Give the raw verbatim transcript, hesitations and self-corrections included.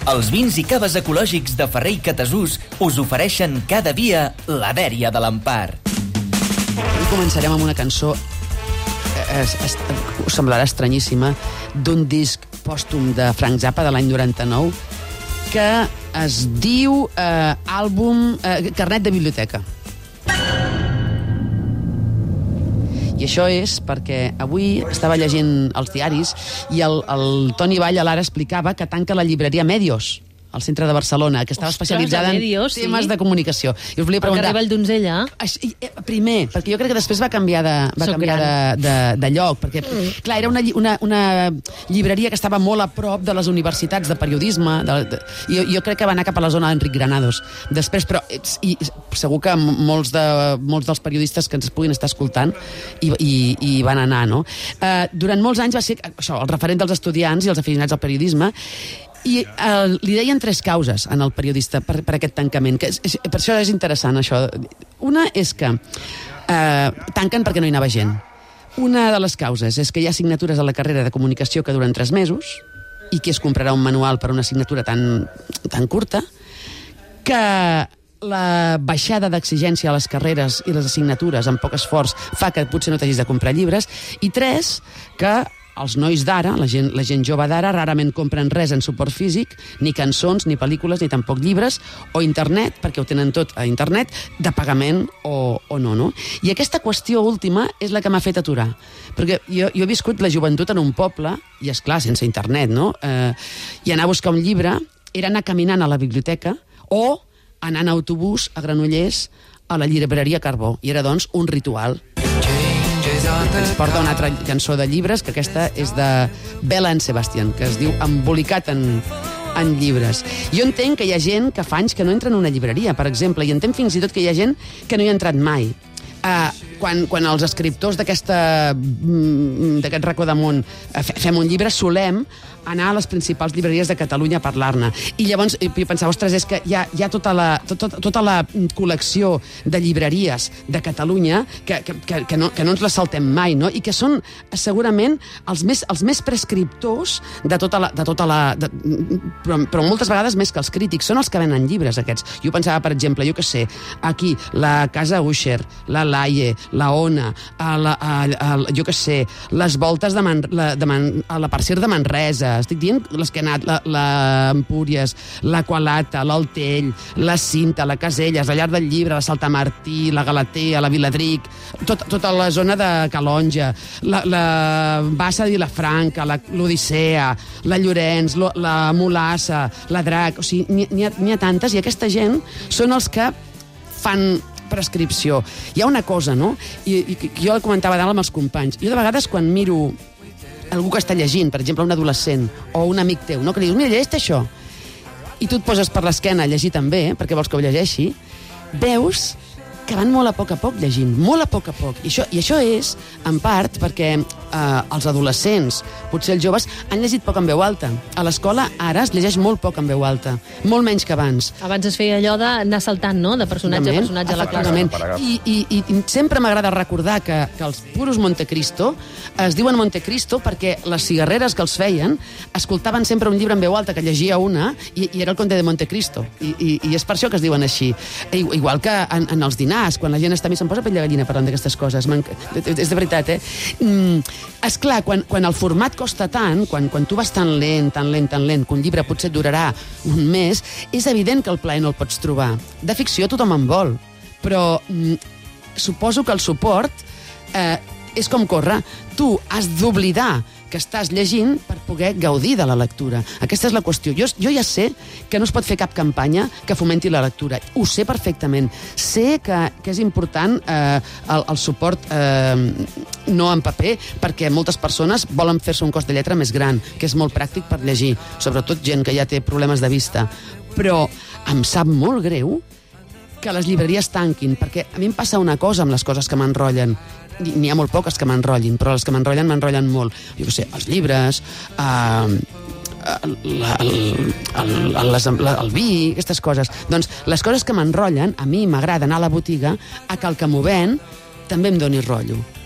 Els vins i caves ecològics de Ferrer i Catasús us ofereixen cada dia la dèria de l'Empar. Avui començarem amb una cançó, eh, us semblarà estranyíssima, d'un disc pòstum de Frank Zappa de l'any noranta-nou, que es diu eh, àlbum eh, Carnet de Biblioteca. I això és perquè avui estava llegint els diaris i el, el Toni Vall a l'Ara explicava que tanca la llibreria Medios, al centre de Barcelona, que estava Ostres, especialitzada en Medios, temes sí? de comunicació. I us volia Perquè preguntar... arriba el Donzella. Primer, perquè jo crec que després va canviar de, va Soc canviar de, de, de lloc, perquè, clar, era una, una, una llibreria que estava molt a prop de les universitats de periodisme, de, de, i jo, jo crec que va anar cap a la zona d'Enric Granados. Després, però, i, segur que molts, de, molts dels periodistes que ens puguin estar escoltant hi, hi, hi van anar, no? Uh, durant molts anys va ser això, el referent dels estudiants i els aficionats al periodisme, i eh, li deien tres causes en el periodista per, per aquest tancament, que és, és, per això és interessant això. Una és que eh, tanquen perquè no hi anava gent. Una de les causes és que hi ha assignatures a la carrera de comunicació que duren tres mesos i qui es comprarà un manual per una assignatura tan, tan curta, que la baixada d'exigència a les carreres i les assignatures amb poc esforç fa que potser no t'hagis de comprar llibres, i tres, que els nois d'ara, la gent, la gent jove d'ara, rarament compren res en suport físic, ni cançons, ni pel·lícules, ni tampoc llibres, o internet, perquè ho tenen tot a internet, de pagament o, o no, no? I aquesta qüestió última és la que m'ha fet aturar. Perquè jo, jo he viscut la joventut en un poble, i és clar, sense internet, no? Eh, I anar a buscar un llibre era anar caminant a la biblioteca o anar en autobús a Granollers a la llibreria Carbó. I era, doncs, un ritual. Ens porta una altra cançó de llibres, que aquesta és de Bella and Sebastian, que es diu Embolicat en, en llibres. Jo entenc que hi ha gent que fa anys que no entra en una llibreria, per exemple, i entenc fins i tot que hi ha gent que no hi ha entrat mai. Uh, quan, quan els escriptors d'aquesta d'aquest racó de món fem un llibre, solem anar a les principals llibreries de Catalunya a parlar-ne. I llavors jo pensava, ostres, és que hi ha, hi ha tota, la, tota, tota la col·lecció de llibreries de Catalunya que, que, que, que, no, que no ens la saltem mai, no? I que són segurament els més, els més prescriptors de tota la... De tota la de, però, però moltes vegades més que els crítics. Són els que venen llibres, aquests. Jo pensava, per exemple, jo què sé, aquí, la Casa Usher, la Laie, la Ona, a la, a, a, jo què sé, les voltes de, Man, la, de Man, a la Parcir de Manresa, estic dient les que he anat, la, la Empúries, la Qualata, l'Altell, la Cinta, la Caselles, la Llar del Llibre, la Saltamartí, la Galatea, la Viladric, tot, tota la zona de Calonja, la, la Bassa de Vilafranca, l'Odissea, la Llorenç, lo, la Mulassa, la Drac, o sigui, n'hi ha, n'hi ha tantes, i aquesta gent són els que fan prescripció. Hi ha una cosa, no? I, i jo el comentava dalt amb els companys. Jo de vegades quan miro algú que està llegint, per exemple, un adolescent o un amic teu, no? Que li dius, mira, llegeix això, i tu et poses per l'esquena a llegir també, perquè vols que ho llegeixi, veus que van molt a poc a poc llegint, molt a poc a poc. I això, i això és, en part, perquè eh, els adolescents, potser els joves, han llegit poc en veu alta. A l'escola ara es llegeix molt poc en veu alta, molt menys que abans. Abans es feia allò d'anar saltant, no?, de personatge a personatge a la classe. I, i, i sempre m'agrada recordar que, que els puros Montecristo es diuen Montecristo perquè les cigarreres que els feien escoltaven sempre un llibre en veu alta que llegia una i, i era el Conde de Montecristo. I, i, i és per això que es diuen així. Igual que en, en els dinars, quan la gent està a mi se'm posa pell de gallina parlant d'aquestes coses. És de veritat, eh? Mm, esclar, quan, quan el format costa tant, quan, quan tu vas tan lent, tan lent, tan lent, que un llibre potser et durarà un mes, és evident que el plaer no el pots trobar. De ficció tothom en vol, però mm, suposo que el suport eh, és com córrer. Tu has d'oblidar que estàs llegint per poder gaudir de la lectura. Aquesta és la qüestió. Jo, jo ja sé que no es pot fer cap campanya que fomenti la lectura. Ho sé perfectament. Sé que, que és important eh, el, el suport eh, no en paper, perquè moltes persones volen fer-se un cos de lletra més gran, que és molt pràctic per llegir, sobretot gent que ja té problemes de vista. Però em sap molt greu que les llibreries tanquin, perquè a mi em passa una cosa amb les coses que m'enrotllen. N'hi ha molt poques que m'enrotllin, però les que m'enrotllen, m'enrotllen molt. Jo què sé, els llibres, eh, el, el, el, el, el vi, aquestes coses. Doncs les coses que m'enrotllen, a mi m'agrada anar a la botiga a que el que m'ho ven també em doni rotllo.